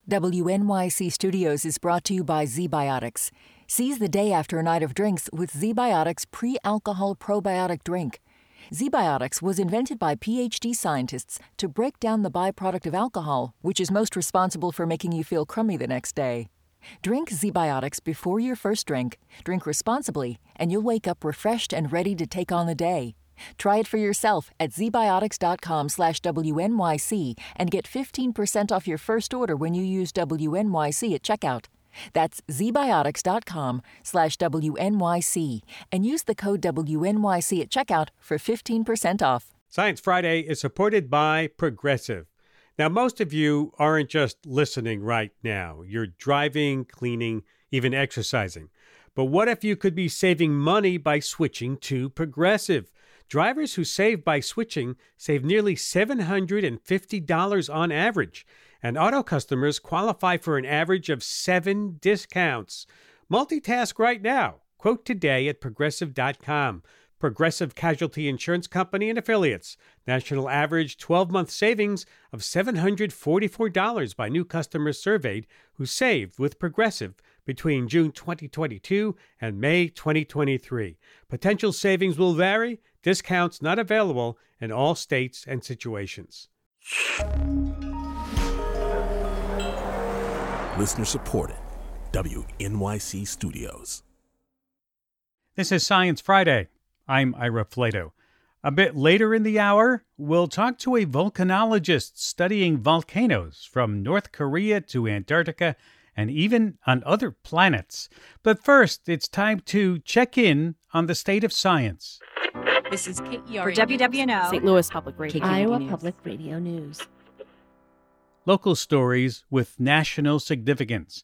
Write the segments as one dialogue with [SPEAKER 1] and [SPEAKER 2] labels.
[SPEAKER 1] WNYC Studios is brought to you by ZBiotics. Seize the day after a night of drinks with ZBiotics pre-alcohol probiotic drink. ZBiotics was invented by PhD scientists to break down the byproduct of alcohol, which is most responsible for making you feel crummy the next day. Drink ZBiotics before your first drink, drink responsibly, and you'll wake up refreshed and ready to take on the day. Try it for yourself at zbiotics.com/WNYC and get 15% off your first order when you use WNYC at checkout. That's zbiotics.com/WNYC and use the code WNYC at checkout for 15% off.
[SPEAKER 2] Science Friday is supported by Progressive. Now, most of you aren't just listening right now. You're driving, cleaning, even exercising. But what if you could be saving money by switching to Progressive? Drivers who save by switching save nearly $750 on average, and auto customers qualify for an average of 7 discounts. Multitask right now. Quote today at Progressive.com. Progressive Casualty Insurance Company and Affiliates. National average 12-month savings of $744 by new customers surveyed who saved with Progressive between June 2022 and May 2023. Potential savings will vary. Discounts not available in all states and situations.
[SPEAKER 3] Listener supported. WNYC Studios.
[SPEAKER 2] This is Science Friday. I'm Ira Flato. A bit later in the hour, we'll talk to a volcanologist studying volcanoes from North Korea to Antarctica and even on other planets. But first, it's time to check in on the state of science.
[SPEAKER 4] This is Kate
[SPEAKER 5] For WWNO,
[SPEAKER 4] St. Louis Public Radio,
[SPEAKER 5] Iowa Public Radio News.
[SPEAKER 2] Local stories with national significance.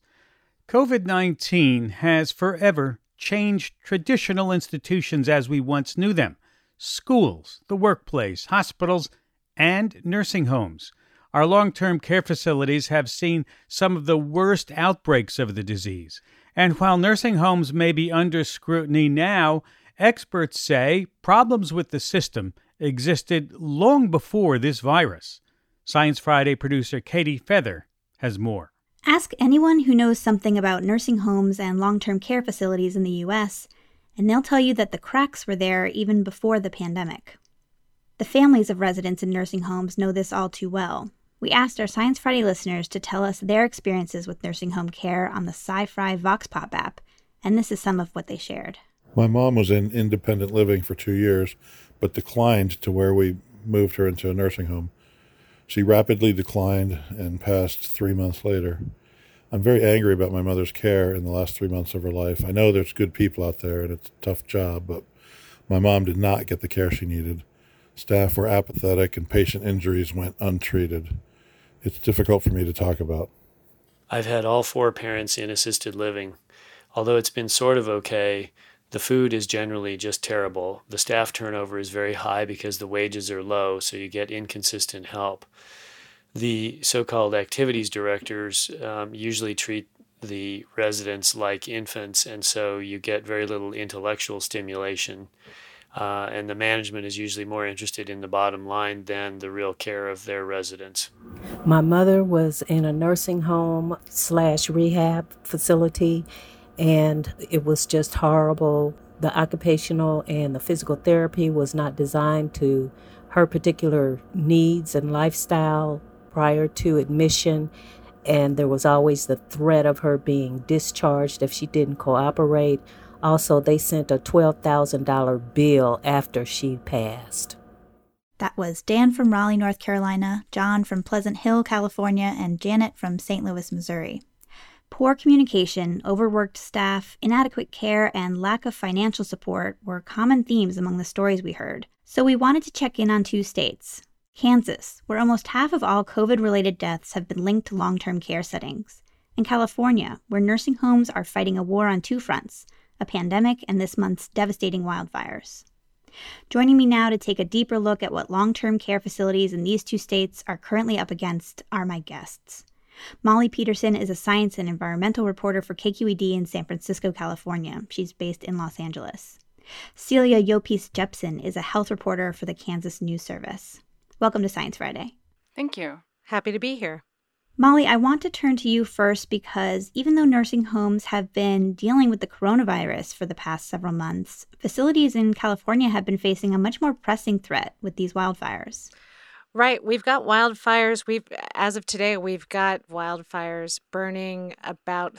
[SPEAKER 2] COVID-19 has forever changed traditional institutions as we once knew them. Schools, the workplace, hospitals, and nursing homes. Our long-term care facilities have seen some of the worst outbreaks of the disease. And while nursing homes may be under scrutiny now, experts say problems with the system existed long before this virus. Science Friday producer Katie Feather has more.
[SPEAKER 6] Ask anyone who knows something about nursing homes and long-term care facilities in the U.S., and they'll tell you that the cracks were there even before the pandemic. The families of residents in nursing homes know this all too well. We asked our Science Friday listeners to tell us their experiences with nursing home care on the Sci-Fi Vox Pop app, and this is some of what they shared.
[SPEAKER 7] My mom was in independent living for 2 years, but declined to where we moved her into a nursing home. She rapidly declined and passed 3 months later. I'm very angry about my mother's care in the last 3 months of her life. I know there's good people out there and it's a tough job, but my mom did not get the care she needed. Staff were apathetic and patient injuries went untreated. It's difficult for me to talk about.
[SPEAKER 8] I've had all 4 parents in assisted living. Although it's been sort of okay, the food is generally just terrible. The staff turnover is very high because the wages are low, so you get inconsistent help. The so-called activities directors usually treat the residents like infants, and so you get very little intellectual stimulation. And the management is usually more interested in the bottom line than the real care of their residents.
[SPEAKER 4] My mother was in a nursing home / rehab facility, and it was just horrible. The occupational and the physical therapy was not designed to her particular needs and lifestyle prior to admission, and there was always the threat of her being discharged if she didn't cooperate. Also, they sent a $12,000 bill after she passed.
[SPEAKER 6] That was Dan from Raleigh, North Carolina, John from Pleasant Hill, California, and Janet from St. Louis, Missouri. Poor communication, overworked staff, inadequate care, and lack of financial support were common themes among the stories we heard. So we wanted to check in on 2 states. Kansas, where almost half of all COVID-related deaths have been linked to long-term care settings. And California, where nursing homes are fighting a war on 2 fronts, a pandemic and this month's devastating wildfires. Joining me now to take a deeper look at what long-term care facilities in these 2 states are currently up against are my guests. Molly Peterson is a science and environmental reporter for KQED in San Francisco, California. She's based in Los Angeles. Celia Yopis Jepson is a health reporter for the Kansas News Service. Welcome to Science Friday.
[SPEAKER 9] Thank you. Happy to be here.
[SPEAKER 6] Molly, I want to turn to you first because even though nursing homes have been dealing with the coronavirus for the past several months, facilities in California have been facing a much more pressing threat with these wildfires.
[SPEAKER 9] Right. We've got wildfires. As of today, we've got wildfires burning about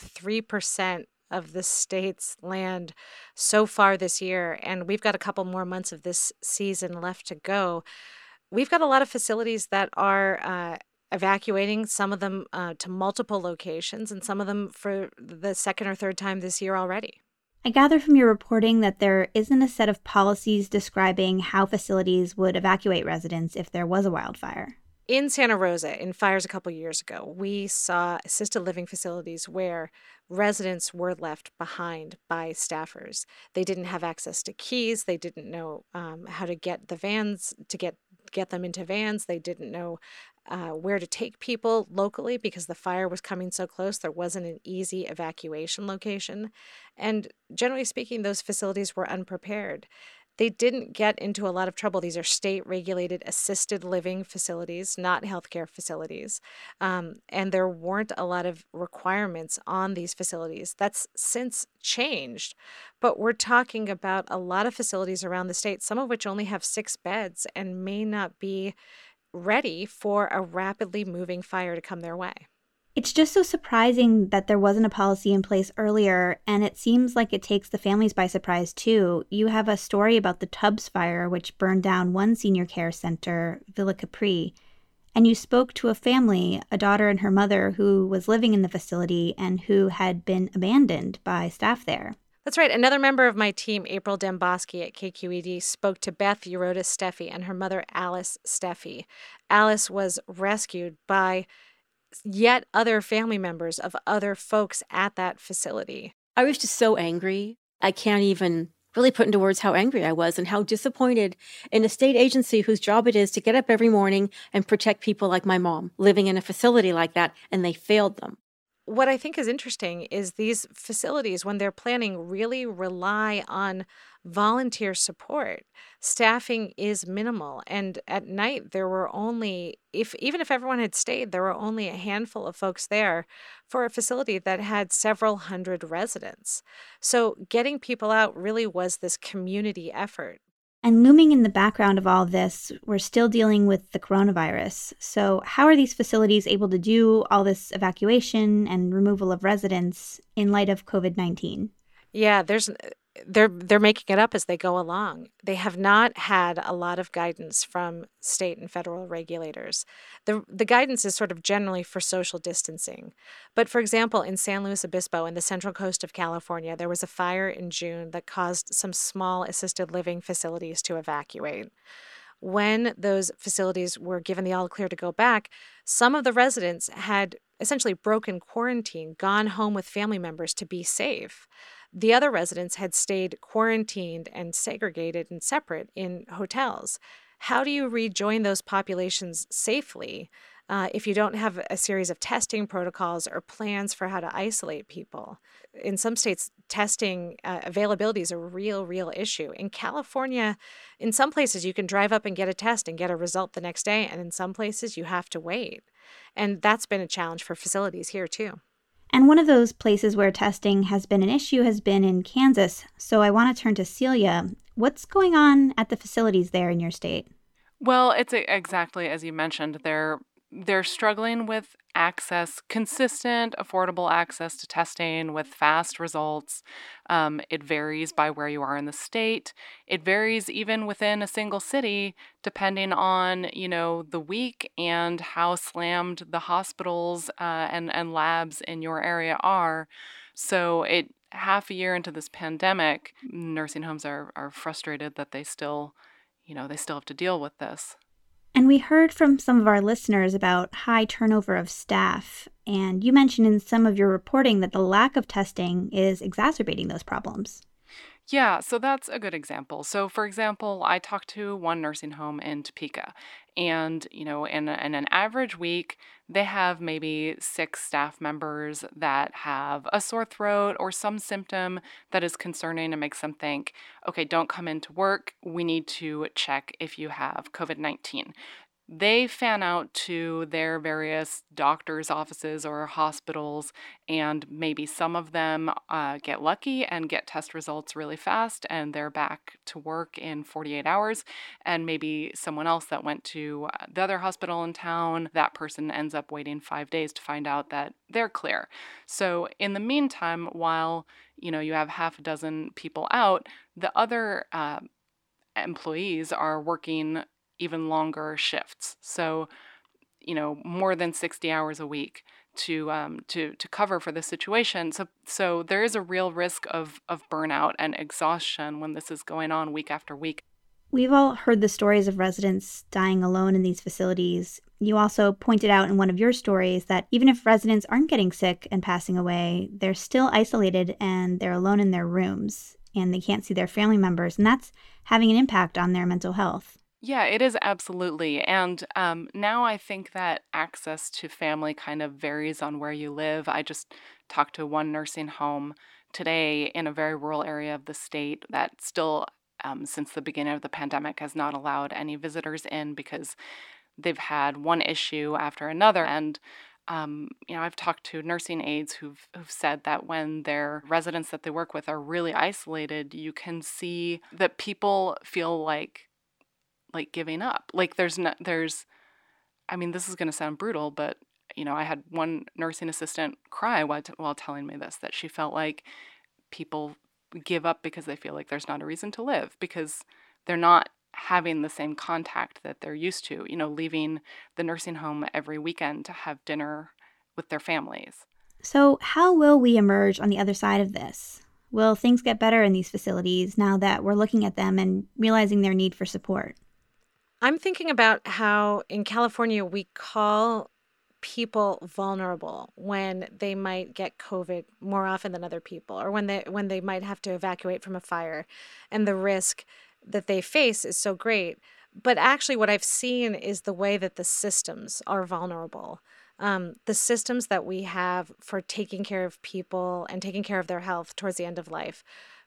[SPEAKER 9] 3% of the state's land so far this year. And we've got a couple more months of this season left to go. We've got a lot of facilities that are evacuating, some of them to multiple locations, and some of them for the second or third time this year already.
[SPEAKER 6] I gather from your reporting that there isn't a set of policies describing how facilities would evacuate residents if there was a wildfire.
[SPEAKER 9] In Santa Rosa, in fires a couple years ago, we saw assisted living facilities where residents were left behind by staffers. They didn't have access to keys. They didn't know how to get the vans, to get them into vans. They didn't know where to take people locally because the fire was coming so close. There wasn't an easy evacuation location. And generally speaking, those facilities were unprepared. They didn't get into a lot of trouble. These are state-regulated assisted living facilities, not healthcare facilities. And there weren't a lot of requirements on these facilities. That's since changed. But we're talking about a lot of facilities around the state, some of which only have 6 beds and may not be ready for a rapidly moving fire to come their way.
[SPEAKER 6] It's just so surprising that there wasn't a policy in place earlier, and it seems like it takes the families by surprise, too. You have a story about the Tubbs fire, which burned down one senior care center, Villa Capri, and you spoke to a family, a daughter and her mother, who was living in the facility and who had been abandoned by staff there.
[SPEAKER 9] That's right. Another member of my team, April Demboski at KQED, spoke to Beth Yorota Steffi and her mother, Alice Steffi. Alice was rescued by yet other family members of other folks at that facility.
[SPEAKER 10] I was just so angry. I can't even really put into words how angry I was and how disappointed in a state agency whose job it is to get up every morning and protect people like my mom living in a facility like that, and they failed them.
[SPEAKER 9] What I think is interesting is these facilities, when they're planning, really rely on volunteer support. Staffing is minimal. And at night, there were only, even if everyone had stayed, there were only a handful of folks there for a facility that had several hundred residents. So getting people out really was this community effort.
[SPEAKER 6] And looming in the background of all this, we're still dealing with the coronavirus. So how are these facilities able to do all this evacuation and removal of residents in light of COVID-19?
[SPEAKER 9] Yeah, they're making it up as they go along. They have not had a lot of guidance from state and federal regulators. The guidance is sort of generally for social distancing. But for example, in San Luis Obispo in the central coast of California, there was a fire in June that caused some small assisted living facilities to evacuate. When those facilities were given the all clear to go back, some of the residents had essentially broken quarantine, gone home with family members to be safe. The other residents had stayed quarantined and segregated and separate in hotels. How do you rejoin those populations safely if you don't have a series of testing protocols or plans for how to isolate people? In some states, testing availability is a real issue. In California, in some places, you can drive up and get a test and get a result the next day, and in some places, you have to wait. And that's been a challenge for facilities here, too.
[SPEAKER 6] And one of those places where testing has been an issue has been in Kansas. So I want to turn to Celia. What's going on at the facilities there in your state?
[SPEAKER 11] Well, it's exactly as you mentioned. They're struggling with access, consistent, affordable access to testing with fast results. It varies by where you are in the state. It varies even within a single city, depending on, the week and how slammed the hospitals and labs in your area are. So half a year into this pandemic, nursing homes are frustrated that they still have to deal with this.
[SPEAKER 6] And we heard from some of our listeners about high turnover of staff. And you mentioned in some of your reporting that the lack of testing is exacerbating those problems.
[SPEAKER 11] Yeah, so that's a good example. So, for example, I talked to one nursing home in Topeka, and, in an average week, they have maybe 6 staff members that have a sore throat or some symptom that is concerning and makes them think, okay, don't come into work. We need to check if you have COVID-19. they fan out to their various doctors' offices or hospitals, and maybe some of them get lucky and get test results really fast, and they're back to work in 48 hours. And maybe someone else that went to the other hospital in town, that person ends up waiting 5 days to find out that they're clear. So in the meantime, while you have half a dozen people out, the other employees are working even longer shifts. So, more than 60 hours a week to cover for this situation. So there is a real risk of burnout and exhaustion when this is going on week after week.
[SPEAKER 6] We've all heard the stories of residents dying alone in these facilities. You also pointed out in one of your stories that even if residents aren't getting sick and passing away, they're still isolated and they're alone in their rooms and they can't see their family members, and that's having an impact on their mental health.
[SPEAKER 11] Yeah, it is absolutely. And now I think that access to family kind of varies on where you live. I just talked to one nursing home today in a very rural area of the state that still, since the beginning of the pandemic, has not allowed any visitors in because they've had one issue after another. And I've talked to nursing aides who've said that when their residents that they work with are really isolated, you can see that people feel like giving up. This is going to sound brutal, but I had one nursing assistant cry while telling me this, that she felt like people give up because they feel like there's not a reason to live, because they're not having the same contact that they're used to, leaving the nursing home every weekend to have dinner with their families.
[SPEAKER 6] So how will we emerge on the other side of this? Will things get better in these facilities now that we're looking at them and realizing their need for support?
[SPEAKER 9] I'm thinking about how in California we call people vulnerable when they might get COVID more often than other people, or when they might have to evacuate from a fire, and the risk that they face is so great. But actually what I've seen is the way that the systems are vulnerable. The systems that we have for taking care of people and taking care of their health towards the end of life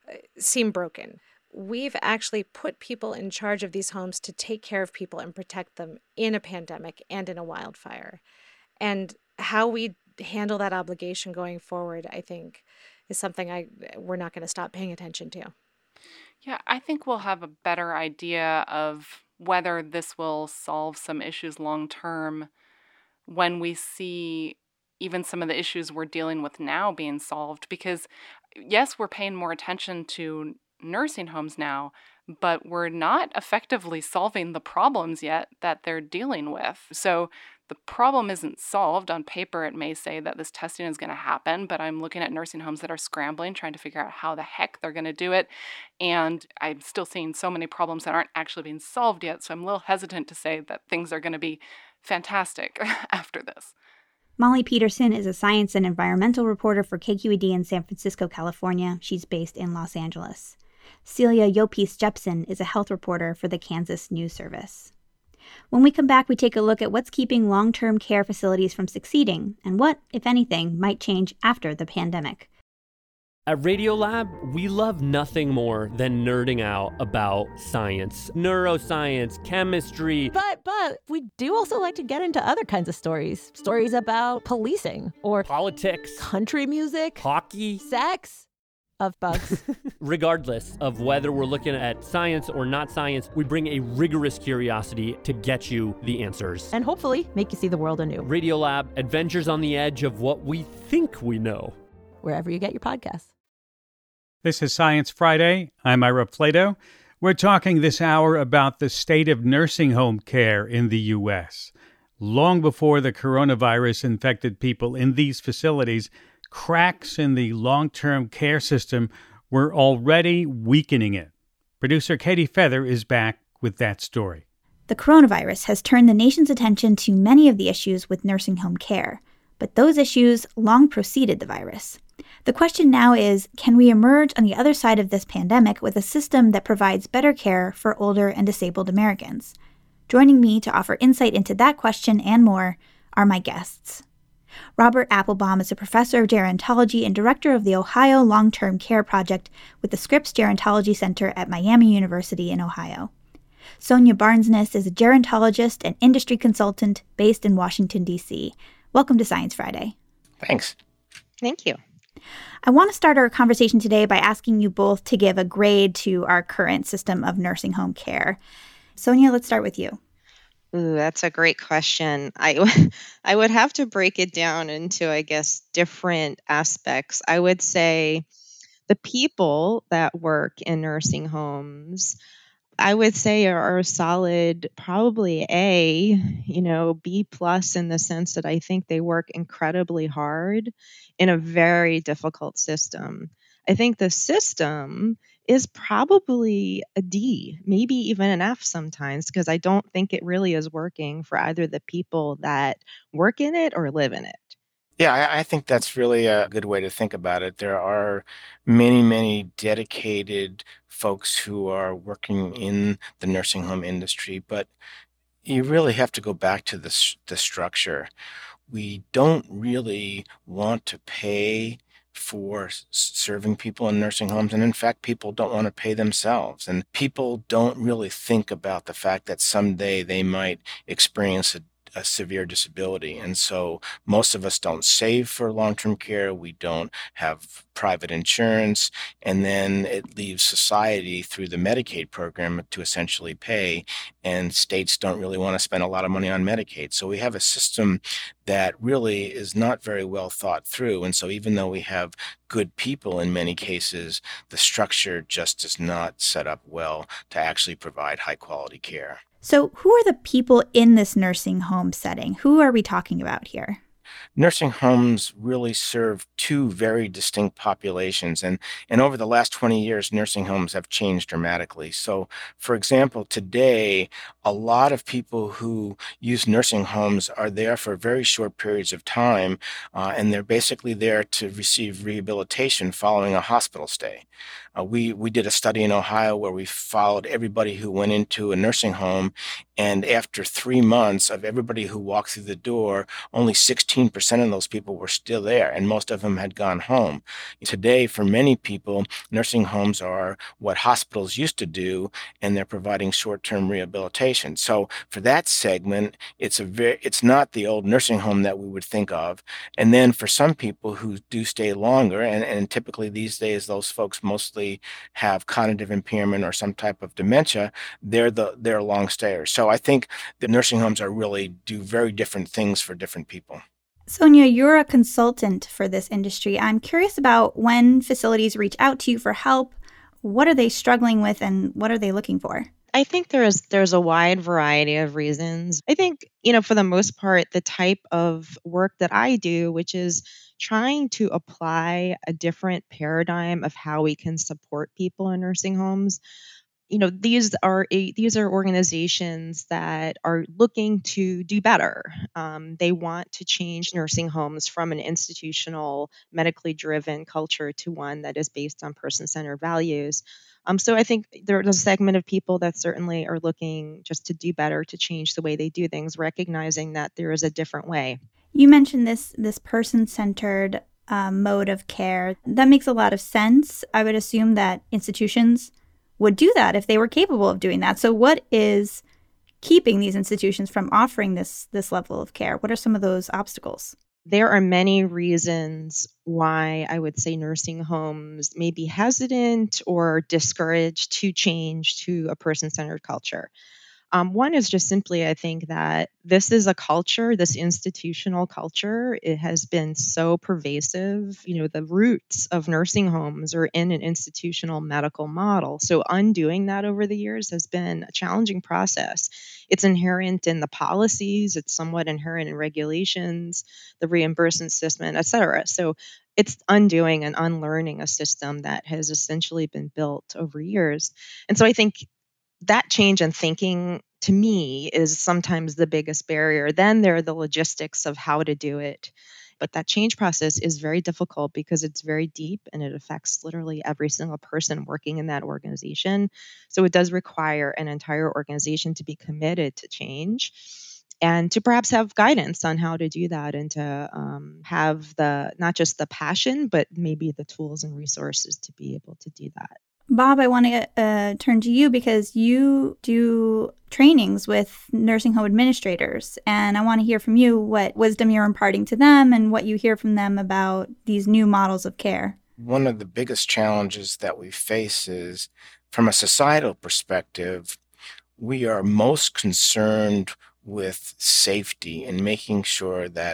[SPEAKER 9] seem broken. We've actually put people in charge of these homes to take care of people and protect them in a pandemic and in a wildfire. And how we handle that obligation going forward, I think, is something we're not going to stop paying attention to.
[SPEAKER 11] Yeah, I think we'll have a better idea of whether this will solve some issues long term when we see even some of the issues we're dealing with now being solved. Because, yes, we're paying more attention to nursing homes now, but we're not effectively solving the problems yet that they're dealing with. So the problem isn't solved. On paper, it may say that this testing is going to happen, but I'm looking at nursing homes that are scrambling, trying to figure out how the heck they're going to do it. And I'm still seeing so many problems that aren't actually being solved yet. So I'm a little hesitant to say that things are going to be fantastic after this.
[SPEAKER 6] Molly Peterson is a science and environmental reporter for KQED in San Francisco, California. She's based in Los Angeles. Celia Yopis Jepsen is a health reporter for the Kansas News Service. When we come back, we take a look at what's keeping long-term care facilities from succeeding and what, if anything, might change after the pandemic.
[SPEAKER 12] At Radiolab, we love nothing more than nerding out about science, neuroscience, chemistry.
[SPEAKER 13] But we do also like to get into other kinds of stories. Stories about policing or
[SPEAKER 12] politics,
[SPEAKER 13] country music,
[SPEAKER 12] hockey,
[SPEAKER 13] sex. Of bugs.
[SPEAKER 12] Regardless of whether we're looking at science or not science, we bring a rigorous curiosity to get you the answers.
[SPEAKER 13] And hopefully make you see the world anew.
[SPEAKER 12] Radiolab, adventures on the edge of what we think we know.
[SPEAKER 13] Wherever you get your podcasts.
[SPEAKER 2] This is Science Friday. I'm Ira Flato. We're talking this hour about the state of nursing home care in the U.S. Long before the coronavirus infected people in these facilities, cracks in the long-term care system were already weakening it. Producer Katie Feather is back with that story.
[SPEAKER 6] The coronavirus has turned the nation's attention to many of the issues with nursing home care, but those issues long preceded the virus. The question now is, can we emerge on the other side of this pandemic with a system that provides better care for older and disabled Americans? Joining me to offer insight into that question and more are my guests. Robert Applebaum is a professor of gerontology and director of the Ohio Long-Term Care Project with the Scripps Gerontology Center at Miami University in Ohio. Sonia Barnesness is a gerontologist and industry consultant based in Washington, D.C. Welcome to Science Friday.
[SPEAKER 14] Thanks.
[SPEAKER 15] Thank you.
[SPEAKER 6] I want to start our conversation today by asking you both to give a grade to our current system of nursing home care. Sonia, let's start with you.
[SPEAKER 15] Ooh, that's a great question. I would have to break it down into, I guess, different aspects. I would say the people that work in nursing homes, I would say are a solid, probably A, B plus in the sense that I think they work incredibly hard in a very difficult system. I think the system is probably a D, maybe even an F sometimes, because I don't think it really is working for either the people that work in it or live in it.
[SPEAKER 14] Yeah, I think that's really a good way to think about it. There are many, many dedicated folks who are working in the nursing home industry, but you really have to go back to the structure. We don't really want to pay for serving people in nursing homes. And in fact, people don't want to pay themselves. And people don't really think about the fact that someday they might experience a severe disability. And so most of us don't save for long-term care. We don't have private insurance. And then it leaves society through the Medicaid program to essentially pay. And states don't really want to spend a lot of money on Medicaid. So we have a system that really is not very well thought through. And so even though we have good people in many cases, the structure just is not set up well to actually provide high quality care.
[SPEAKER 6] So who are the people in this nursing home setting? Who are we talking about here?
[SPEAKER 14] Nursing homes really serve two very distinct populations. And over the last 20 years, nursing homes have changed dramatically. So, for example, today, a lot of people who use nursing homes are there for very short periods of time, and they're basically there to receive rehabilitation following a hospital stay. We did a study in Ohio where we followed everybody who went into a nursing home, and after 3 months of everybody who walked through the door, only 16% of those people were still there, and most of them had gone home. Today, for many people, nursing homes are what hospitals used to do, and they're providing short-term rehabilitation. So for that segment, it's not the old nursing home that we would think of. And then for some people who do stay longer, and typically these days those folks mostly have cognitive impairment or some type of dementia, they're long stayers. So I think the nursing homes do very different things for different people.
[SPEAKER 6] Sonia, you're a consultant for this industry. I'm curious about when facilities reach out to you for help. What are they struggling with and what are they looking for?
[SPEAKER 15] I think there's a wide variety of reasons. I think, for the most part, the type of work that I do, which is trying to apply a different paradigm of how we can support people in nursing homes. These are organizations that are looking to do better. They want to change nursing homes from an institutional, medically driven culture to one that is based on person-centered values. So I think there's a segment of people that certainly are looking just to do better, to change the way they do things, recognizing that there is a different way.
[SPEAKER 6] You mentioned this person-centered mode of care. That makes a lot of sense. I would assume that institutions would do that if they were capable of doing that. So what is keeping these institutions from offering this level of care? What are some of those obstacles?
[SPEAKER 15] There are many reasons why I would say nursing homes may be hesitant or discouraged to change to a person-centered culture. One is just simply, I think that this is a culture, this institutional culture, it has been so pervasive. The roots of nursing homes are in an institutional medical model. So undoing that over the years has been a challenging process. It's inherent in the policies, it's somewhat inherent in regulations, the reimbursement system, et cetera. So it's undoing and unlearning a system that has essentially been built over years. And so I think that change in thinking, to me, is sometimes the biggest barrier. Then there are the logistics of how to do it. But that change process is very difficult because it's very deep and it affects literally every single person working in that organization. So it does require an entire organization to be committed to change and to perhaps have guidance on how to do that, and to have not just the passion, but maybe the tools and resources to be able to do that.
[SPEAKER 6] Bob, I want to turn to you because you do trainings with nursing home administrators, and I want to hear from you what wisdom you're imparting to them and what you hear from them about these new models of care.
[SPEAKER 14] One of the biggest challenges that we face is, from a societal perspective, we are most concerned with safety and making sure that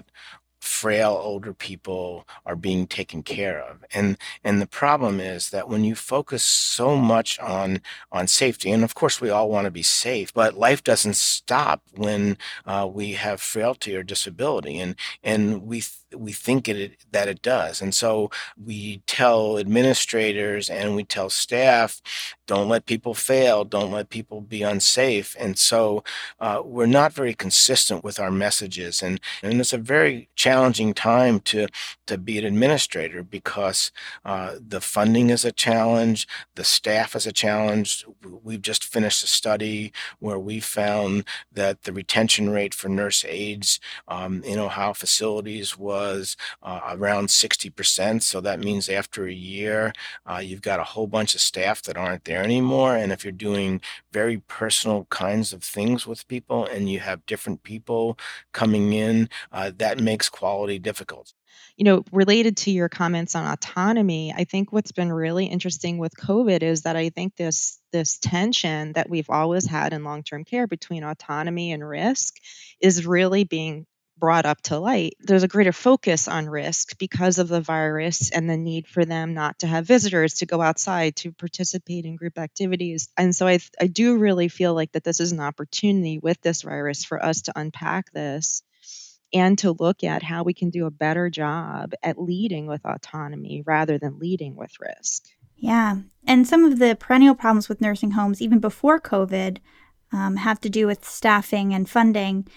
[SPEAKER 14] frail older people are being taken care of. And the problem is that when you focus so much on safety, and of course we all want to be safe, but life doesn't stop when we have frailty or disability, and we think that it does. And so we tell administrators and we tell staff, don't let people fail, don't let people be unsafe. And so we're not very consistent with our messages. And it's a very challenging time to be an administrator because the funding is a challenge, the staff is a challenge. We've just finished a study where we found that the retention rate for nurse aides in Ohio facilities was around 60%. So that means after a year, you've got a whole bunch of staff that aren't there anymore. And if you're doing very personal kinds of things with people and you have different people coming in, that makes quality difficult.
[SPEAKER 15] Related to your comments on autonomy, I think what's been really interesting with COVID is that I think this tension that we've always had in long-term care between autonomy and risk is really being brought up to light. There's a greater focus on risk because of the virus and the need for them not to have visitors, to go outside, to participate in group activities. And so I do really feel like that this is an opportunity with this virus for us to unpack this and to look at how we can do a better job at leading with autonomy rather than leading with risk.
[SPEAKER 6] Yeah. And some of the perennial problems with nursing homes, even before COVID, have to do with staffing and funding.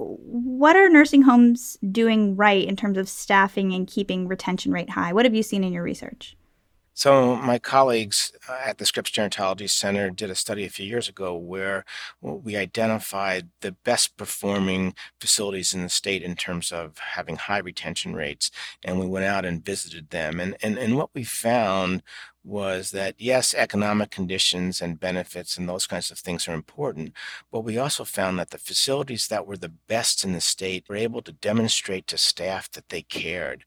[SPEAKER 6] What are nursing homes doing right in terms of staffing and keeping retention rate high? What have you seen in your research?
[SPEAKER 14] So my colleagues at the Scripps Gerontology Center did a study a few years ago where we identified the best performing facilities in the state in terms of having high retention rates, and we went out and visited them. And what we found was that, yes, economic conditions and benefits and those kinds of things are important, but we also found that the facilities that were the best in the state were able to demonstrate to staff that they cared.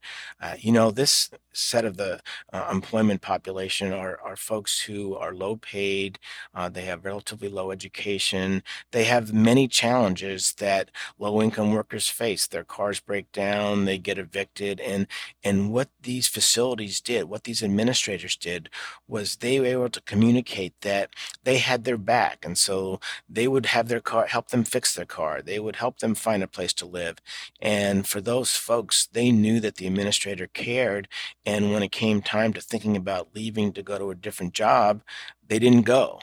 [SPEAKER 14] This set of the employment population are folks who are low paid, they have relatively low education, they have many challenges that low-income workers face. Their cars break down, they get evicted, and what these facilities did, what these administrators did, was they were able to communicate that they had their back. And so they would have their car, help them fix their car. They would help them find a place to live. And for those folks, they knew that the administrator cared. And when it came time to thinking about leaving to go to a different job, they didn't go.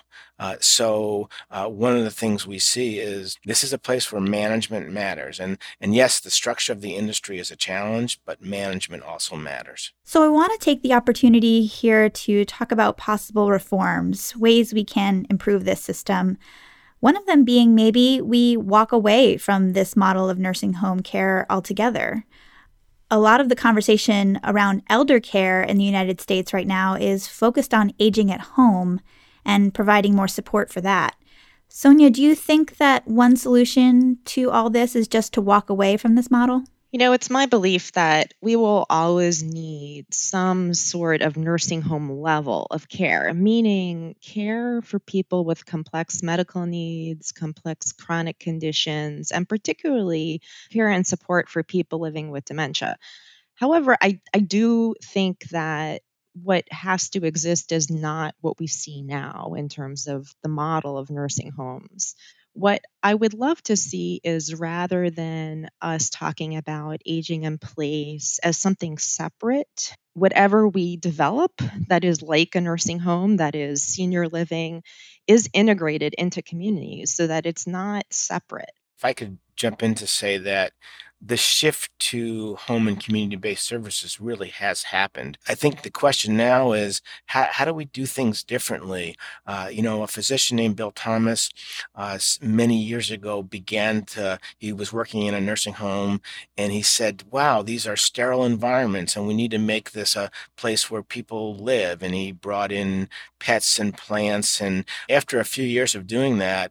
[SPEAKER 14] So one of the things we see is this is a place where management matters. And yes, the structure of the industry is a challenge, but management also matters.
[SPEAKER 6] So I want to take the opportunity here to talk about possible reforms, ways we can improve this system. One of them being maybe we walk away from this model of nursing home care altogether. A lot of the conversation around elder care in the United States right now is focused on aging at home and providing more support for that. Sonia, do you think that one solution to all this is just to walk away from this model?
[SPEAKER 15] It's my belief that we will always need some sort of nursing home level of care, meaning care for people with complex medical needs, complex chronic conditions, and particularly care and support for people living with dementia. However, I do think that what has to exist is not what we see now in terms of the model of nursing homes. What I would love to see is, rather than us talking about aging in place as something separate, whatever we develop that is like a nursing home, that is senior living, is integrated into communities so that it's not separate.
[SPEAKER 14] If I could jump in to say that the shift to home and community-based services really has happened. I think the question now is, how do we do things differently? A physician named Bill Thomas many years ago he was working in a nursing home, and he said, wow, these are sterile environments, and we need to make this a place where people live. And he brought in pets and plants. And after a few years of doing that,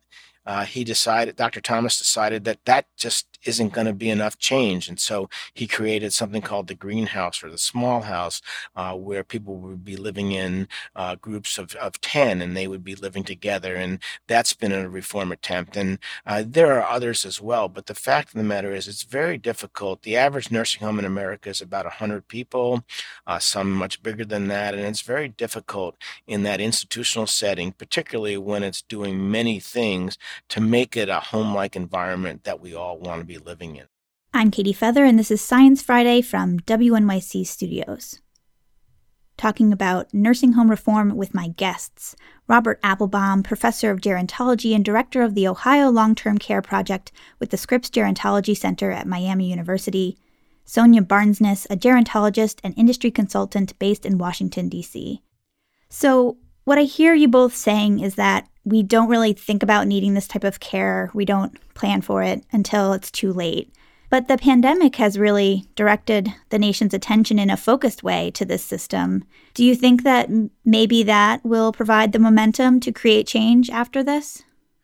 [SPEAKER 14] Dr. Thomas decided that just isn't going to be enough change. And so he created something called the greenhouse or the small house, where people would be living in groups of 10, and they would be living together. And that's been a reform attempt. And there are others as well. But the fact of the matter is, it's very difficult. The average nursing home in America is about 100 people, some much bigger than that. And it's very difficult in that institutional setting, particularly when it's doing many things to make it a home-like environment that we all want to be living in.
[SPEAKER 6] I'm Katie Feather, and this is Science Friday from WNYC Studios. Talking about nursing home reform with my guests, Robert Applebaum, professor of gerontology and director of the Ohio Long-Term Care Project with the Scripps Gerontology Center at Miami University, Sonia Barnesness, a gerontologist and industry consultant based in Washington, D.C. So, what I hear you both saying is that we don't really think about needing this type of care. We don't plan for it until it's too late. But the pandemic has really directed the nation's attention in a focused way to this system. Do you think that maybe that will provide the momentum to create change after this?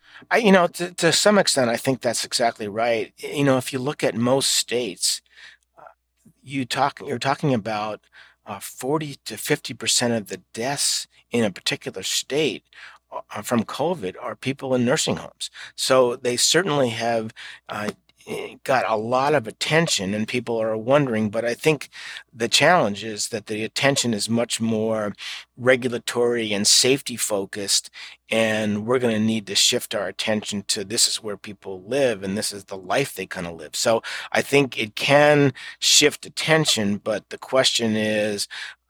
[SPEAKER 14] To some extent, I think that's exactly right. If you look at most states, you're talking about 40 to 50% of the deaths in a particular state from COVID are people in nursing homes. So they certainly have got a lot of attention, and people are wondering. But I think the challenge is that the attention is much more regulatory and safety focused, and we're going to need to shift our attention to this is where people live and this is the life they kind of live. So I think it can shift attention, but the question is,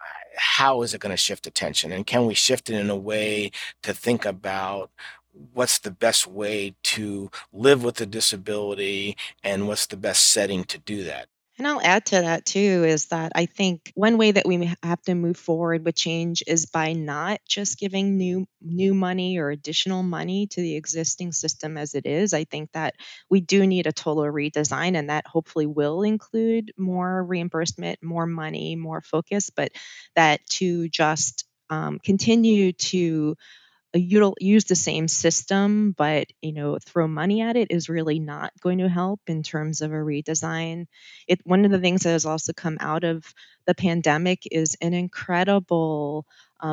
[SPEAKER 14] how is it going to shift attention? And can we shift it in a way to think about what's the best way to live with a disability and what's the best setting to do that?
[SPEAKER 15] And I'll add to that too, is that I think one way that we have to move forward with change is by not just giving new money or additional money to the existing system as it is. I think that we do need a total redesign, and that hopefully will include more reimbursement, more money, more focus, but that to just continue to use the same system, but throw money at it is really not going to help in terms of a redesign. One of the things that has also come out of the pandemic is an incredible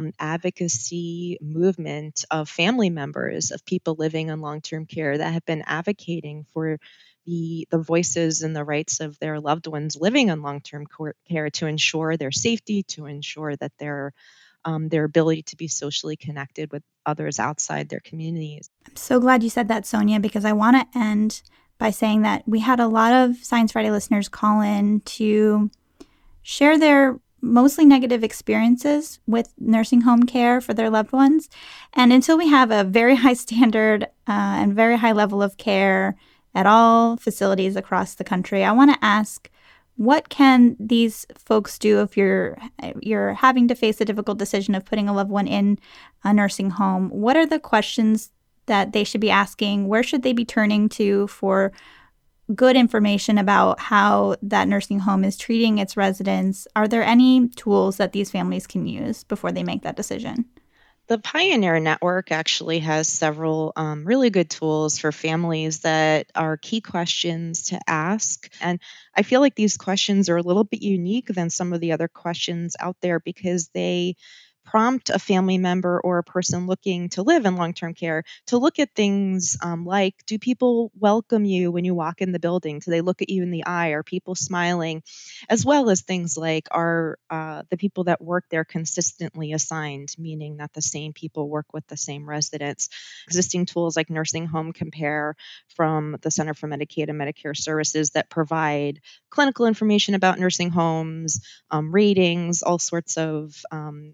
[SPEAKER 15] advocacy movement of family members of people living in long-term care that have been advocating for the voices and the rights of their loved ones living in long-term care to ensure their safety, to ensure that their ability to be socially connected with others outside their communities.
[SPEAKER 6] I'm so glad you said that, Sonia, because I want to end by saying that we had a lot of Science Friday listeners call in to share their mostly negative experiences with nursing home care for their loved ones. And until we have a very high standard and very high level of care at all facilities across the country, I want to ask, what can these folks do if you're having to face a difficult decision of putting a loved one in a nursing home? What are the questions that they should be asking? Where should they be turning to for good information about how that nursing home is treating its residents? Are there any tools that these families can use before they make that decision?
[SPEAKER 15] The Pioneer Network actually has several really good tools for families that are key questions to ask. And I feel like these questions are a little bit unique than some of the other questions out there because they prompt a family member or a person looking to live in long-term care to look at things like, do people welcome you when you walk in the building? Do they look at you in the eye? Are people smiling? As well as things like, are the people that work there consistently assigned, meaning that the same people work with the same residents? Existing tools like Nursing Home Compare from the Center for Medicaid and Medicare Services that provide clinical information about nursing homes, ratings, all sorts of great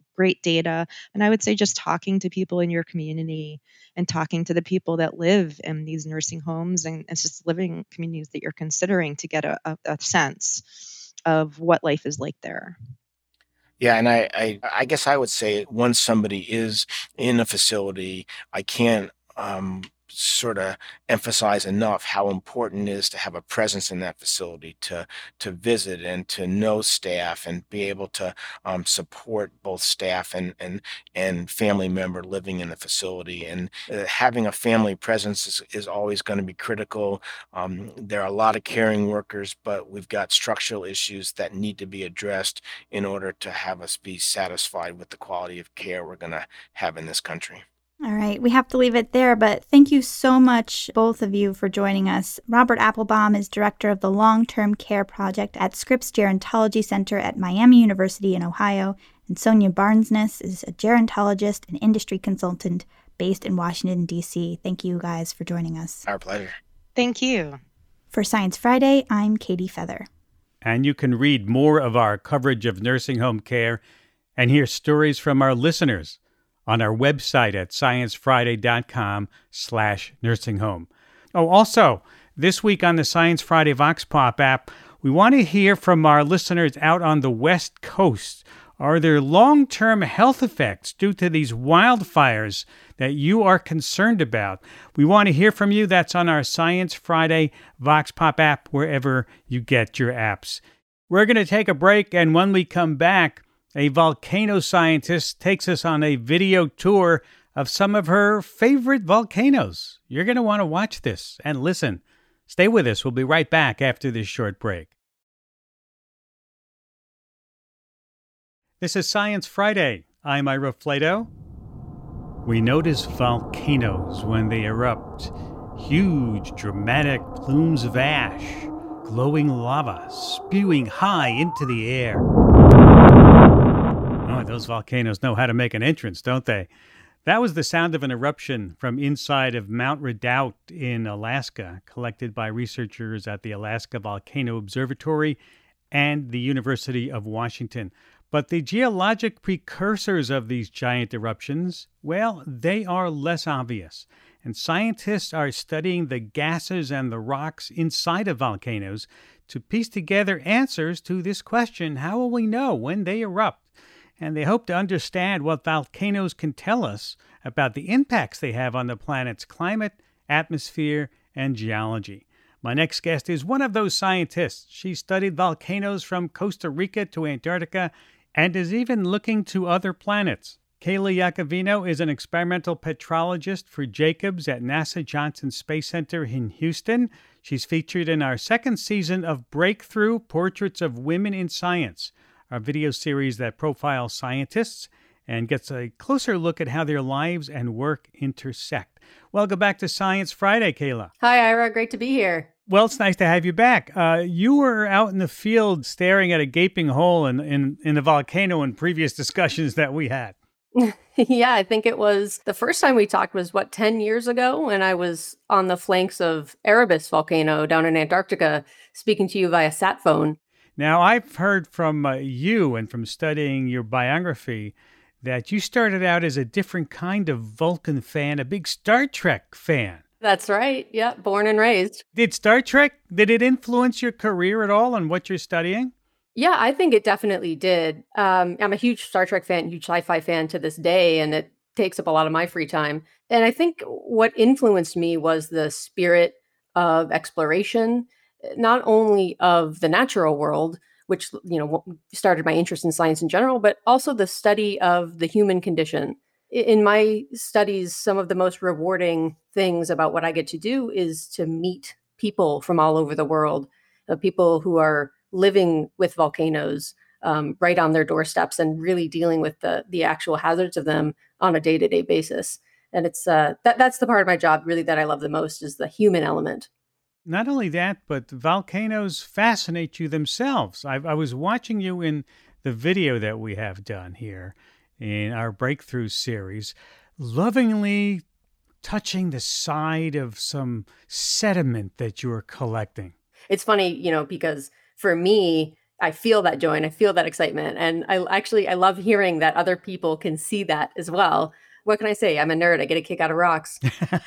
[SPEAKER 15] data. And I would say just talking to people in your community and talking to the people that live in these nursing homes and assisted living communities that you're considering to get a sense of what life is like there.
[SPEAKER 14] Yeah, and I guess I would say once somebody is in a facility, I can't sort of emphasize enough how important it is to have a presence in that facility, to visit and to know staff and be able to support both staff and family member living in the facility. And having a family presence is always going to be critical. There are a lot of caring workers, but we've got structural issues that need to be addressed in order to have us be satisfied with the quality of care we're going to have in this country.
[SPEAKER 6] All right, we have to leave it there, but thank you so much, both of you, for joining us. Robert Applebaum is director of the Long-Term Care Project at Scripps Gerontology Center at Miami University in Ohio, and Sonia Barnesness is a gerontologist and industry consultant based in Washington, D.C. Thank you guys for joining us.
[SPEAKER 14] Our pleasure.
[SPEAKER 15] Thank you.
[SPEAKER 6] For Science Friday, I'm Katie Feather.
[SPEAKER 2] And you can read more of our coverage of nursing home care and hear stories from our listeners on our website at sciencefriday.com/nursinghome. Oh, also, this week on the Science Friday Vox Pop app, we want to hear from our listeners out on the West Coast. Are there long-term health effects due to these wildfires that you are concerned about? We want to hear from you. That's on our Science Friday Vox Pop app, wherever you get your apps. We're going to take a break, and when we come back, a volcano scientist takes us on a video tour of some of her favorite volcanoes. You're going to want to watch this and listen. Stay with us. We'll be right back after this short break. This is Science Friday. I'm Ira Flato. We notice volcanoes when they erupt. Huge, dramatic plumes of ash, glowing lava spewing high into the air. Oh, those volcanoes know how to make an entrance, don't they? That was the sound of an eruption from inside of Mount Redoubt in Alaska, collected by researchers at the Alaska Volcano Observatory and the University of Washington. But the geologic precursors of these giant eruptions, well, they are less obvious. And scientists are studying the gases and the rocks inside of volcanoes to piece together answers to this question: how will we know when they erupt? And they hope to understand what volcanoes can tell us about the impacts they have on the planet's climate, atmosphere, and geology. My next guest is one of those scientists. She studied volcanoes from Costa Rica to Antarctica and is even looking to other planets. Kayla Iacovino is an experimental petrologist for Jacobs at NASA Johnson Space Center in Houston. She's featured in our second season of Breakthrough: Portraits of Women in Science, our video series that profiles scientists and gets a closer look at how their lives and work intersect. Welcome back to Science Friday, Kayla.
[SPEAKER 16] Hi, Ira. Great to be here.
[SPEAKER 2] Well, it's nice to have you back. You were out in the field staring at a gaping hole in the volcano in previous discussions that we had.
[SPEAKER 16] Yeah, I think it was the first time we talked was 10 years ago, when I was on the flanks of Erebus volcano down in Antarctica, speaking to you via sat phone.
[SPEAKER 2] Now, I've heard from you and from studying your biography that you started out as a different kind of Vulcan fan, a big Star Trek fan.
[SPEAKER 16] That's right. Yeah, born and raised.
[SPEAKER 2] Did Star Trek, did it influence your career at all and what you're studying?
[SPEAKER 16] Yeah, I think it definitely did. I'm a huge Star Trek fan, huge sci-fi fan to this day, and it takes up a lot of my free time. And I think what influenced me was the spirit of exploration, not only of the natural world, which, started my interest in science in general, but also the study of the human condition. In my studies, some of the most rewarding things about what I get to do is to meet people from all over the world, people who are living with volcanoes right on their doorsteps and really dealing with the actual hazards of them on a day-to-day basis. And it's that's the part of my job really that I love the most, is the human element.
[SPEAKER 2] Not only that, but volcanoes fascinate you themselves. I was watching you in the video that we have done here in our Breakthrough series, lovingly touching the side of some sediment that you were collecting.
[SPEAKER 16] It's funny, because for me, I feel that joy and I feel that excitement. And I love hearing that other people can see that as well. What can I say? I'm a nerd. I get a kick out of rocks.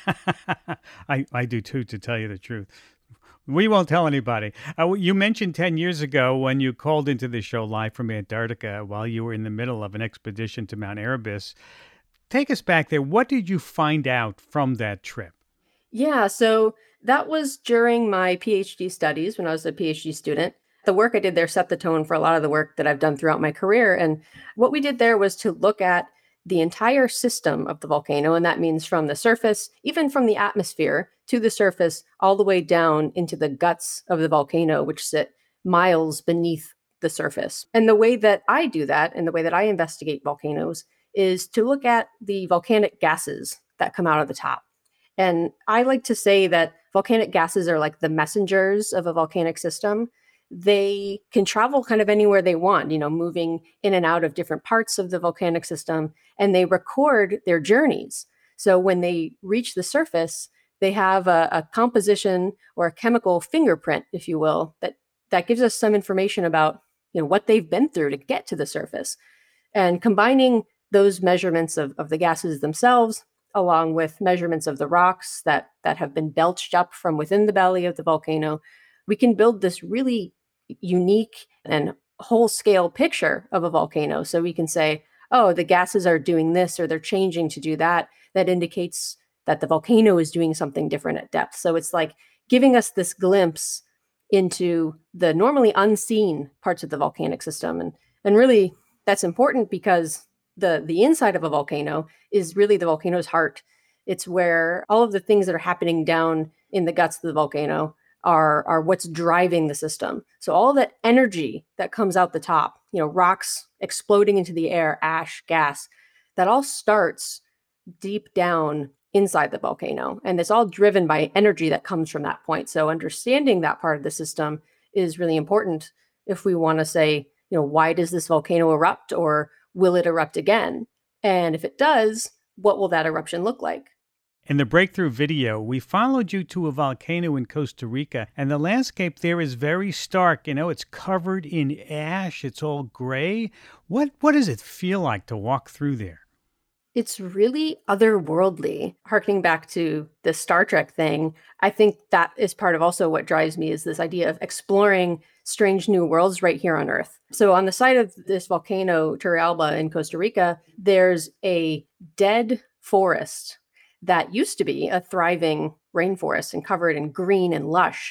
[SPEAKER 17] I do too, to tell you the truth. We won't tell anybody. You mentioned 10 years ago when you called into the show live from Antarctica while you were in the middle of an expedition to Mount Erebus. Take us back there. What did you find out from that trip?
[SPEAKER 16] Yeah, so that was during my PhD studies when I was a PhD student. The work I did there set the tone for a lot of the work that I've done throughout my career. And what we did there was to look at the entire system of the volcano. And that means from the surface, even from the atmosphere to the surface, all the way down into the guts of the volcano, which sit miles beneath the surface. And the way that I do that and the way that I investigate volcanoes is to look at the volcanic gases that come out of the top. And I like to say that volcanic gases are like the messengers of a volcanic system. They can travel kind of anywhere they want, moving in and out of different parts of the volcanic system, and they record their journeys. So when they reach the surface, they have a composition or a chemical fingerprint, if you will, that gives us some information about, what they've been through to get to the surface. And combining those measurements of the gases themselves, along with measurements of the rocks that have been belched up from within the belly of the volcano, we can build this really unique and whole-scale picture of a volcano. So we can say, oh, the gases are doing this or they're changing to do that. That indicates that the volcano is doing something different at depth. So it's like giving us this glimpse into the normally unseen parts of the volcanic system. And really, that's important because the inside of a volcano is really the volcano's heart. It's where all of the things that are happening down in the guts of the volcano are what's driving the system. So all that energy that comes out the top, rocks exploding into the air, ash, gas, that all starts deep down inside the volcano. And it's all driven by energy that comes from that point. So understanding that part of the system is really important if we want to say, why does this volcano erupt, or will it erupt again? And if it does, what will that eruption look like?
[SPEAKER 17] In the breakthrough video, we followed you to a volcano in Costa Rica, and the landscape there is very stark. It's covered in ash. It's all gray. What does it feel like to walk through there?
[SPEAKER 16] It's really otherworldly. Harkening back to the Star Trek thing, I think that is part of also what drives me, is this idea of exploring strange new worlds right here on Earth. So on the side of this volcano, Turrialba in Costa Rica, there's a dead forest that used to be a thriving rainforest and covered in green and lush.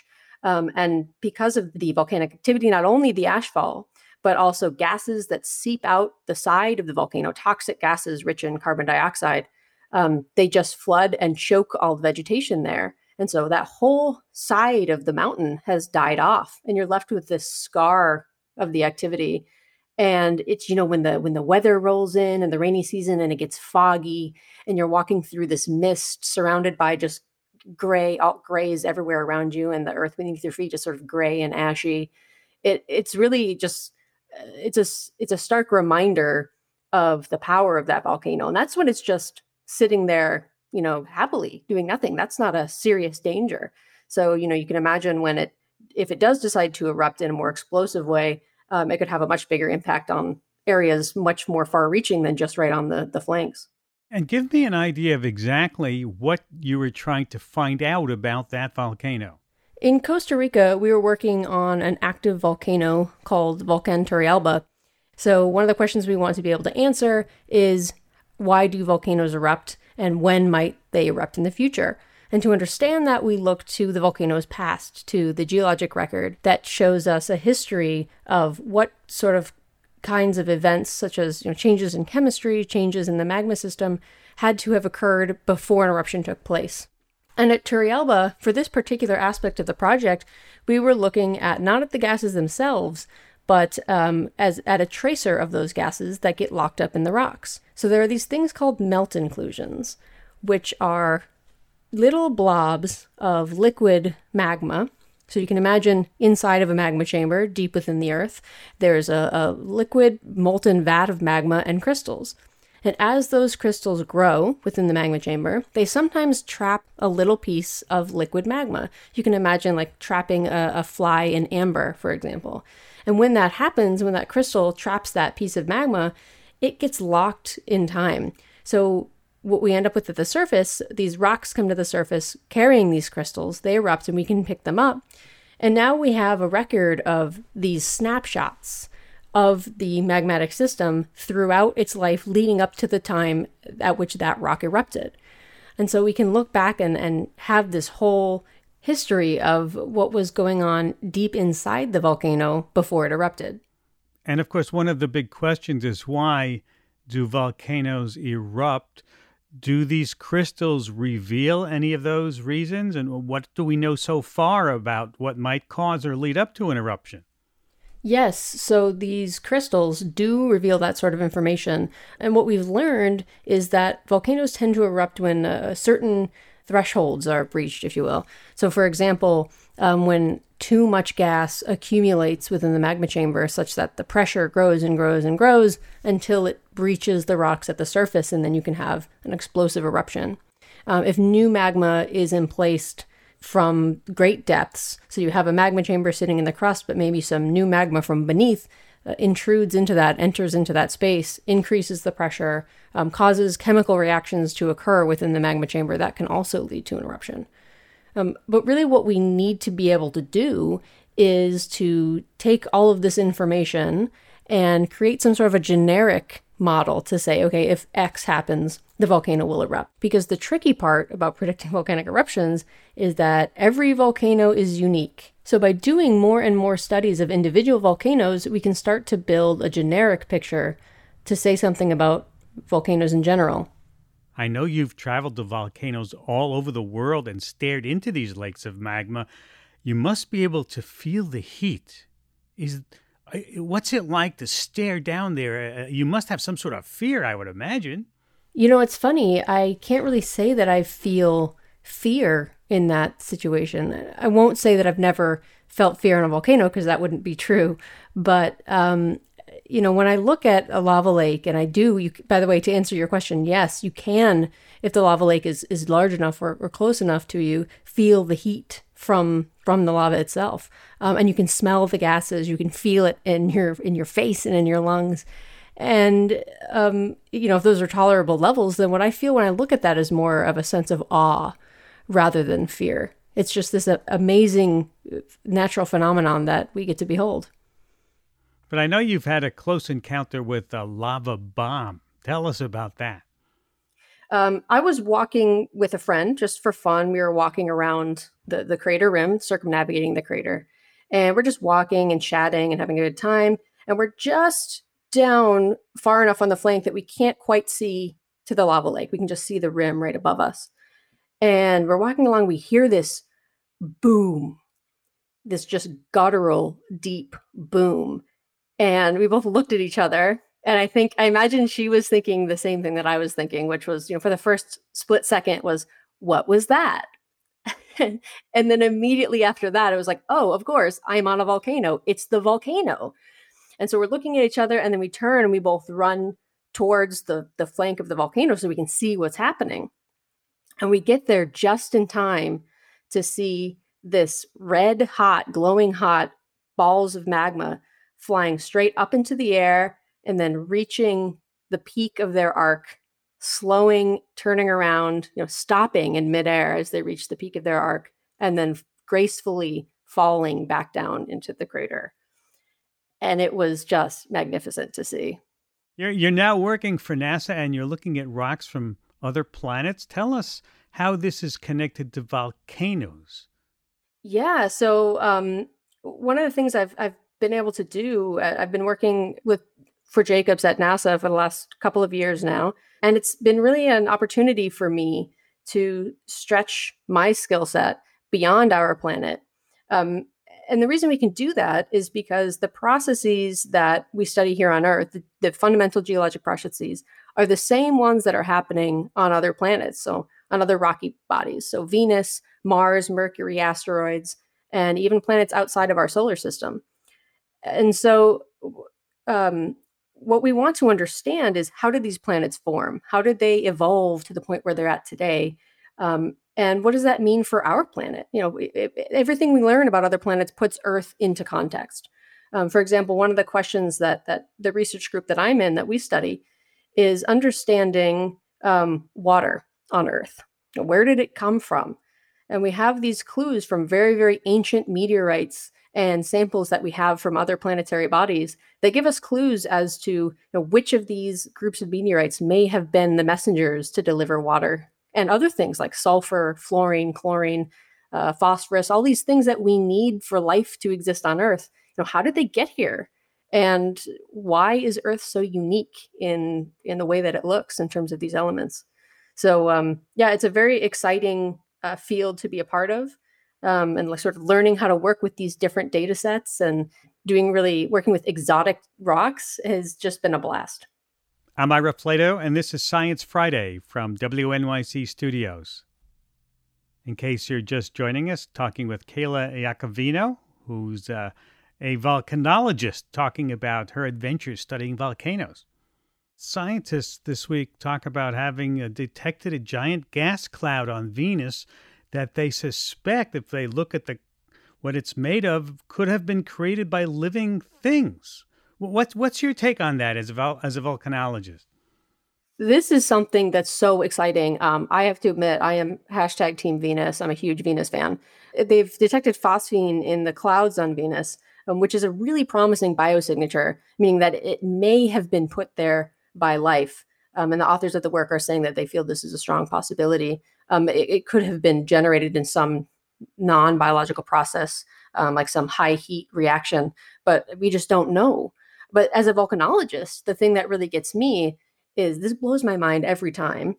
[SPEAKER 16] And because of the volcanic activity, not only the ashfall, but also gases that seep out the side of the volcano, toxic gases rich in carbon dioxide, they just flood and choke all the vegetation there. And so that whole side of the mountain has died off, and you're left with this scar of the activity. And it's, when the weather rolls in and the rainy season and it gets foggy and you're walking through this mist surrounded by just alt grays everywhere around you, and the earth beneath your feet just sort of gray and ashy. It's really just, it's a stark reminder of the power of that volcano. And that's when it's just sitting there, happily doing nothing. That's not a serious danger. So, you can imagine if it does decide to erupt in a more explosive way, it could have a much bigger impact on areas much more far-reaching than just right on the flanks.
[SPEAKER 17] And give me an idea of exactly what you were trying to find out about that volcano.
[SPEAKER 16] In Costa Rica, we were working on an active volcano called Volcan Turrialba. So one of the questions we want to be able to answer is, why do volcanoes erupt, and when might they erupt in the future? And to understand that, we look to the volcano's past, to the geologic record that shows us a history of what sort of kinds of events, such as changes in chemistry, changes in the magma system, had to have occurred before an eruption took place. And at Turrialba, for this particular aspect of the project, we were looking at not at the gases themselves, but as at a tracer of those gases that get locked up in the rocks. So there are these things called melt inclusions, which are little blobs of liquid magma. So you can imagine inside of a magma chamber, deep within the earth, there's a liquid molten vat of magma and crystals. And as those crystals grow within the magma chamber, they sometimes trap a little piece of liquid magma. You can imagine like trapping a fly in amber, for example. And when that happens, when that crystal traps that piece of magma, it gets locked in time. So what we end up with at the surface, these rocks come to the surface carrying these crystals, they erupt and we can pick them up. And now we have a record of these snapshots of the magmatic system throughout its life leading up to the time at which that rock erupted. And so we can look back and have this whole history of what was going on deep inside the volcano before it erupted.
[SPEAKER 17] And of course, one of the big questions is, why do volcanoes erupt? Do these crystals reveal any of those reasons? And what do we know so far about what might cause or lead up to an eruption?
[SPEAKER 16] Yes, so these crystals do reveal that sort of information. And what we've learned is that volcanoes tend to erupt when certain thresholds are breached, if you will. So for example, when too much gas accumulates within the magma chamber such that the pressure grows and grows and grows until it breaches the rocks at the surface, and then you can have an explosive eruption. If new magma is emplaced from great depths, so you have a magma chamber sitting in the crust, but maybe some new magma from beneath intrudes into that, enters into that space, increases the pressure, causes chemical reactions to occur within the magma chamber that can also lead to an eruption. But really what we need to be able to do is to take all of this information and create some sort of a generic model to say, okay, if X happens, the volcano will erupt. Because the tricky part about predicting volcanic eruptions is that every volcano is unique. So by doing more and more studies of individual volcanoes, we can start to build a generic picture to say something about volcanoes in general.
[SPEAKER 17] I know you've traveled to volcanoes all over the world and stared into these lakes of magma. You must be able to feel the heat. What's it like to stare down there? You must have some sort of fear, I would imagine.
[SPEAKER 16] You know, it's funny. I can't really say that I feel fear in that situation. I won't say that I've never felt fear in a volcano, because that wouldn't be true. But, when I look at a lava lake, and I do, by the way, to answer your question, yes, you can, if the lava lake is large enough or close enough to you, feel the heat from the lava itself. And you can smell the gases, you can feel it in your face and in your lungs. And, if those are tolerable levels, then what I feel when I look at that is more of a sense of awe rather than fear. It's just this amazing natural phenomenon that we get to behold.
[SPEAKER 17] But I know you've had a close encounter with a lava bomb. Tell us about that.
[SPEAKER 16] I was walking with a friend just for fun. We were walking around the crater rim, circumnavigating the crater. And we're just walking and chatting and having a good time. And we're just down far enough on the flank that we can't quite see to the lava lake. We can just see the rim right above us. And we're walking along. We hear this boom, this just guttural, deep boom. And we both looked at each other. And I imagine she was thinking the same thing that I was thinking, which was, for the first split second was, what was that? And then immediately after that, it was like, oh, of course, I'm on a volcano. It's the volcano. And so we're looking at each other, and then we turn and we both run towards the flank of the volcano so we can see what's happening. And we get there just in time to see this red hot, glowing hot balls of magma flying straight up into the air and then reaching the peak of their arc, slowing, turning around, stopping in midair as they reach the peak of their arc, and then gracefully falling back down into the crater. And it was just magnificent to see.
[SPEAKER 17] You're now working for NASA, and you're looking at rocks from other planets. Tell us how this is connected to volcanoes.
[SPEAKER 16] Yeah, so one of the things I've been able to do, I've been working for Jacobs at NASA for the last couple of years now, and it's been really an opportunity for me to stretch my skill set beyond our planet. And the reason we can do that is because the processes that we study here on Earth, the fundamental geologic processes, are the same ones that are happening on other planets, so on other rocky bodies. So Venus, Mars, Mercury, asteroids, and even planets outside of our solar system. And so what we want to understand is, how did these planets form? How did they evolve to the point where they're at today? And what does that mean for our planet? Everything we learn about other planets puts Earth into context. For example, one of the questions that the research group that I'm in, that we study, is understanding water on Earth. Where did it come from? And we have these clues from very, very ancient meteorites and samples that we have from other planetary bodies that give us clues as to which of these groups of meteorites may have been the messengers to deliver water and other things like sulfur, fluorine, chlorine, phosphorus, all these things that we need for life to exist on Earth. How did they get here? And why is Earth so unique in the way that it looks in terms of these elements? So it's a very exciting field to be a part of. And like sort of learning how to work with these different data sets and working with exotic rocks has just been a blast.
[SPEAKER 17] I'm Ira Flato, and this is Science Friday from WNYC Studios. In case you're just joining us, talking with Kayla Iacovino, who's a volcanologist talking about her adventures studying volcanoes. Scientists this week talk about having detected a giant gas cloud on Venus that they suspect, if they look at what it's made of, could have been created by living things. What's your take on that as a volcanologist?
[SPEAKER 16] This is something that's so exciting. I have to admit, I am #Team Venus. I'm a huge Venus fan. They've detected phosphine in the clouds on Venus, which is a really promising biosignature, meaning that it may have been put there by life. And the authors of the work are saying that they feel this is a strong possibility. It could have been generated in some non-biological process, like some high heat reaction, but we just don't know. But as a volcanologist, the thing that really gets me is, this blows my mind every time.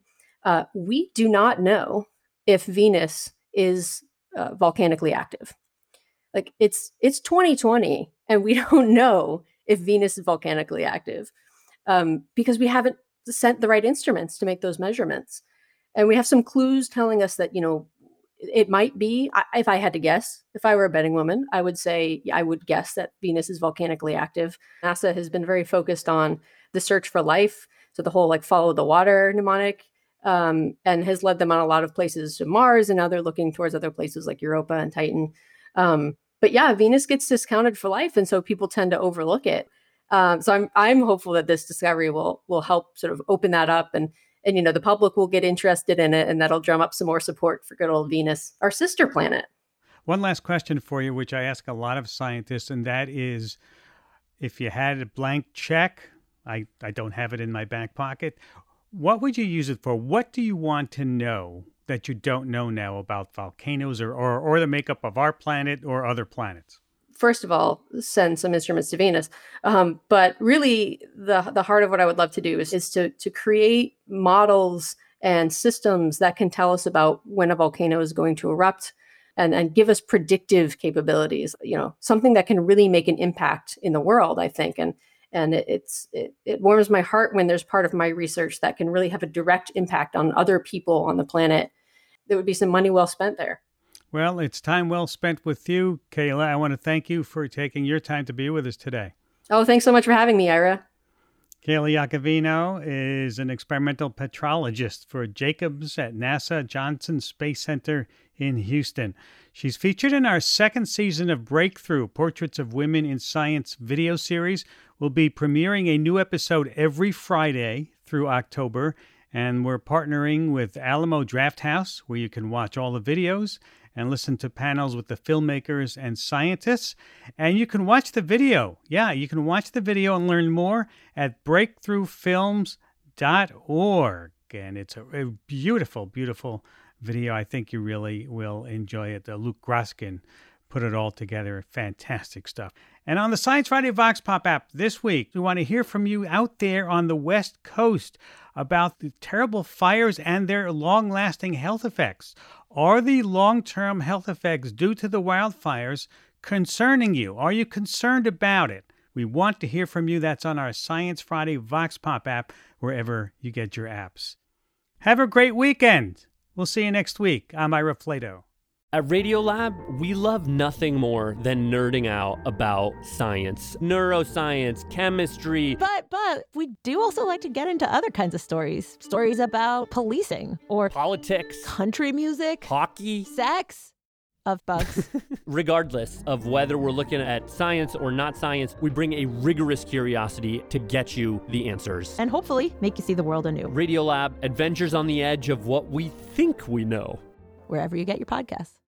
[SPEAKER 16] We do not know if Venus is volcanically active. Like it's 2020 and we don't know if Venus is volcanically active because we haven't sent the right instruments to make those measurements. And we have some clues telling us that, it might be. If I had to guess, if I were a betting woman, I would say I would guess that Venus is volcanically active. NASA has been very focused on the search for life. So the whole follow the water mnemonic and has led them on a lot of places to Mars. And now they're looking towards other places like Europa and Titan. But yeah, Venus gets discounted for life. And so people tend to overlook it. So I'm hopeful that this discovery will help sort of open that up and the public will get interested in it, and that'll drum up some more support for good old Venus, our sister planet.
[SPEAKER 17] One last question for you, which I ask a lot of scientists, and that is, if you had a blank check, I don't have it in my back pocket, what would you use it for? What do you want to know that you don't know now about volcanoes or the makeup of our planet or other planets?
[SPEAKER 16] First of all, send some instruments to Venus. But really, the heart of what I would love to do is to create models and systems that can tell us about when a volcano is going to erupt and give us predictive capabilities, something that can really make an impact in the world, I think. And it warms my heart when there's part of my research that can really have a direct impact on other people on the planet. There would be some money well spent there.
[SPEAKER 17] Well, it's time well spent with you, Kayla. I want to thank you for taking your time to be with us today.
[SPEAKER 16] Oh, thanks so much for having me, Ira.
[SPEAKER 17] Kayla Iacovino is an experimental petrologist for Jacobs at NASA Johnson Space Center in Houston. She's featured in our second season of Breakthrough, Portraits of Women in Science video series. We'll be premiering a new episode every Friday through October, and we're partnering with Alamo Drafthouse, where you can watch all the videos and listen to panels with the filmmakers and scientists. And you can watch the video. Yeah, you can watch the video and learn more at breakthroughfilms.org. And it's a beautiful, beautiful video. I think you really will enjoy it. Luke Groskin put it all together. Fantastic stuff. And on the Science Friday Vox Pop app this week, we want to hear from you out there on the West Coast about the terrible fires and their long-lasting health effects. Are the long-term health effects due to the wildfires concerning you? Are you concerned about it? We want to hear from you. That's on our Science Friday Vox Pop app, wherever you get your apps. Have a great weekend. We'll see you next week. I'm Ira Flato.
[SPEAKER 12] At Radiolab, we love nothing more than nerding out about science, neuroscience, chemistry.
[SPEAKER 13] But we do also like to get into other kinds of stories. Stories about policing or
[SPEAKER 12] politics,
[SPEAKER 13] country music,
[SPEAKER 12] hockey,
[SPEAKER 13] sex. of bugs.
[SPEAKER 12] Regardless of whether we're looking at science or not science, we bring a rigorous curiosity to get you the answers.
[SPEAKER 13] And hopefully make you see the world anew.
[SPEAKER 12] Radiolab, adventures on the edge of what we think we know.
[SPEAKER 13] Wherever you get your podcasts.